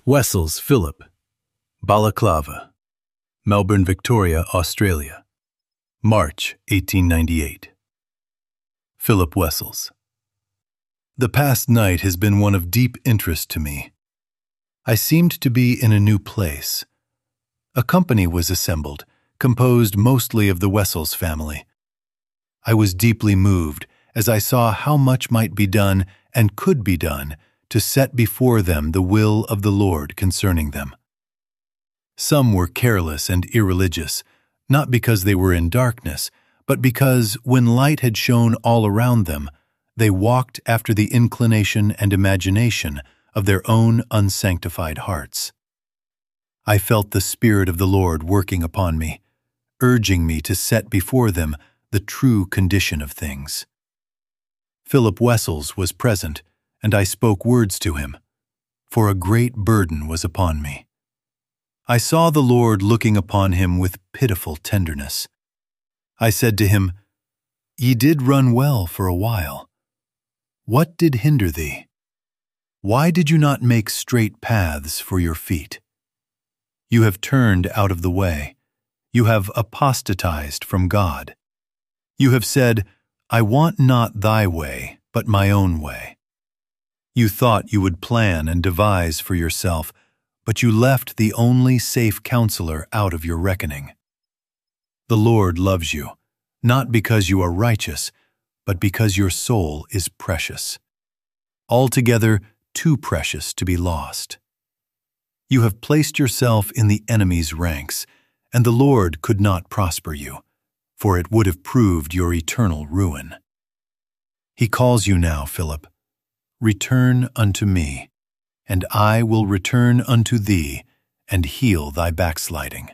Wessels, Philip. Balaclava, Melbourne, Victoria, Australia. March 1898. Philip Wessels. The past night has been one of deep interest to me. I seemed to be in a new place. A company was assembled, composed mostly of the Wessels family. I was deeply moved as I saw how much might be done and could be done to set before them the will of the Lord concerning them. Some were careless and irreligious, not because they were in darkness, but because, when light had shone all around them, they walked after the inclination and imagination of their own unsanctified hearts. I felt the Spirit of the Lord working upon me, urging me to set before them the true condition of things. Philip Wessels was present, and I spoke words to him, for a great burden was upon me. I saw the Lord looking upon him with pitiful tenderness. I said to him, "Ye did run well for a while. What did hinder thee? Why did you not make straight paths for your feet? You have turned out of the way. You have apostatized from God. You have said, 'I want not thy way, but my own way.' You thought you would plan and devise for yourself, but you left the only safe counselor out of your reckoning. The Lord loves you, not because you are righteous, but because your soul is precious, altogether too precious to be lost. You have placed yourself in the enemy's ranks, and the Lord could not prosper you, for it would have proved your eternal ruin. He calls you now, Philip. Return unto me, and I will return unto thee and heal thy backsliding."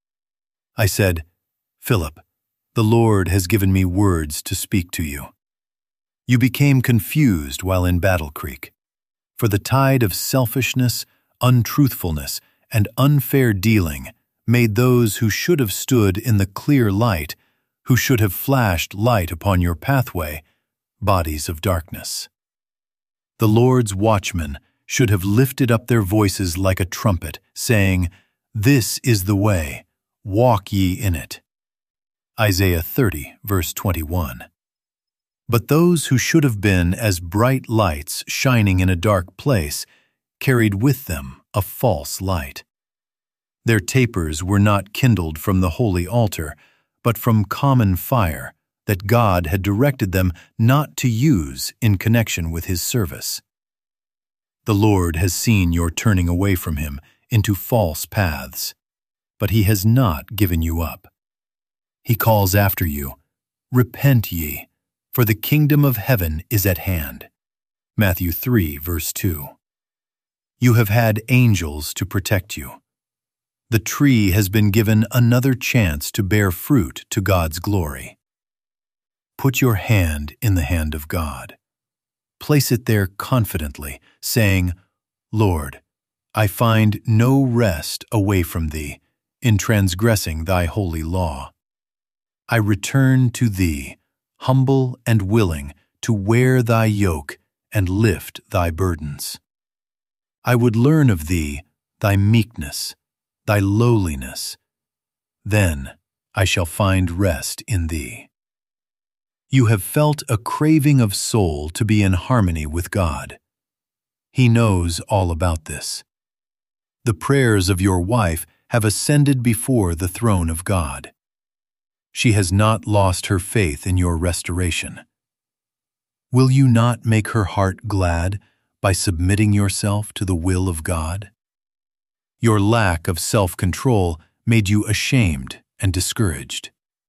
I said, "Philip, the Lord has given me words to speak to you. You became confused while in Battle Creek, for the tide of selfishness, untruthfulness, and unfair dealing made those who should have stood in the clear light, who should have flashed light upon your pathway, bodies of darkness. The Lord's watchmen should have lifted up their voices like a trumpet, saying, 'This is the way, walk ye in it.' Isaiah 30, verse 21. But those who should have been as bright lights shining in a dark place carried with them a false light. Their tapers were not kindled from the holy altar, but from common fire that God had directed them not to use in connection with His service. The Lord has seen your turning away from Him into false paths, but He has not given you up. He calls after you, "Repent ye, for the kingdom of heaven is at hand." Matthew 3, verse 2. You have had angels to protect you. The tree has been given another chance to bear fruit to God's glory. Put your hand in the hand of God. Place it there confidently, saying, "Lord, I find no rest away from Thee in transgressing Thy holy law. I return to Thee, humble and willing to wear Thy yoke and lift Thy burdens. I would learn of Thee Thy meekness, Thy lowliness. Then I shall find rest in Thee." You have felt a craving of soul to be in harmony with God. He knows all about this. The prayers of your wife have ascended before the throne of God. She has not lost her faith in your restoration. Will you not make her heart glad by submitting yourself to the will of God? Your lack of self-control made you ashamed and discouraged.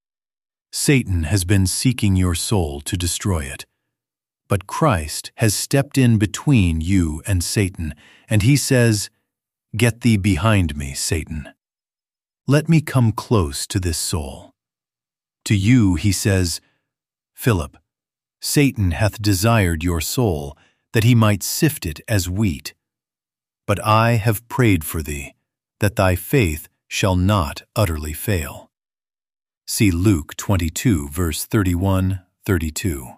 Satan has been seeking your soul to destroy it, but Christ has stepped in between you and Satan, and He says, "Get thee behind me, Satan. Let me come close to this soul." To you He says, "Philip, Satan hath desired your soul, that he might sift it as wheat. But I have prayed for thee, that thy faith shall not utterly fail." See Luke 22, verse 31, 32.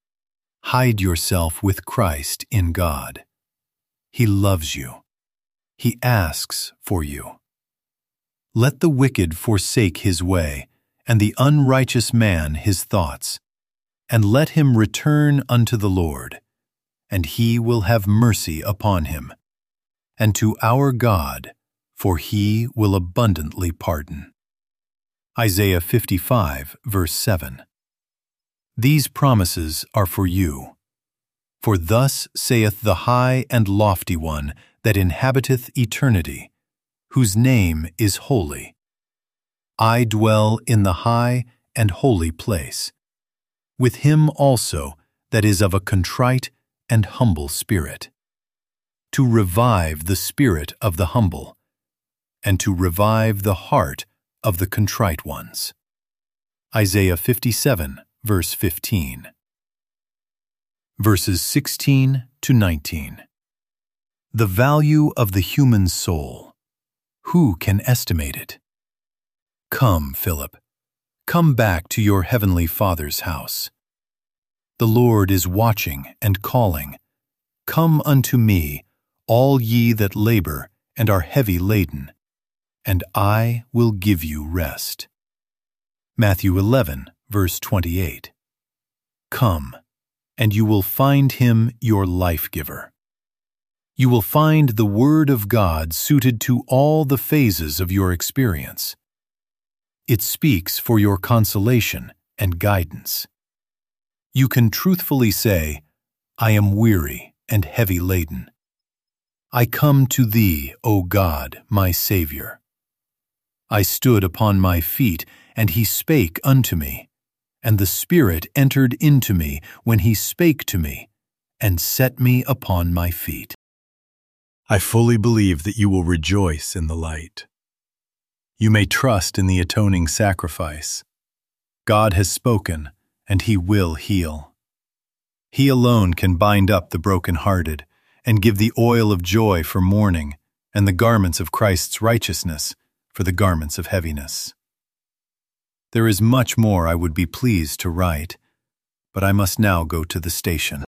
Hide yourself with Christ in God. He loves you. He asks for you. Let the wicked forsake his way, and the unrighteous man his thoughts, and let him return unto the Lord, and he will have mercy upon him, and to our God, for he will abundantly pardon. Isaiah 55, verse 7. These promises are for you. For thus saith the high and lofty one that inhabiteth eternity, whose name is holy. I dwell in the high and holy place, with him also that is of a contrite and humble spirit, to revive the spirit of the humble, and to revive the heart of the contrite ones. Isaiah 57, verse 15. Verses 16 to 19. The value of the human soul. Who can estimate it? Come, Philip, come back to your heavenly Father's house. The Lord is watching and calling. Come unto me, all ye that labor and are heavy laden, and I will give you rest. Matthew 11, verse 28. Come, and you will find him your life-giver. You will find the Word of God suited to all the phases of your experience. It speaks for your consolation and guidance. You can truthfully say, I am weary and heavy laden. I come to thee, O God, my Savior. I stood upon my feet, and he spake unto me, and the Spirit entered into me when he spake to me, and set me upon my feet. I fully believe that you will rejoice in the light. You may trust in the atoning sacrifice. God has spoken, and he will heal. He alone can bind up the brokenhearted, and give the oil of joy for mourning, and the garments of Christ's righteousness for the garments of heaviness. There is much more I would be pleased to write, but I must now go to the station.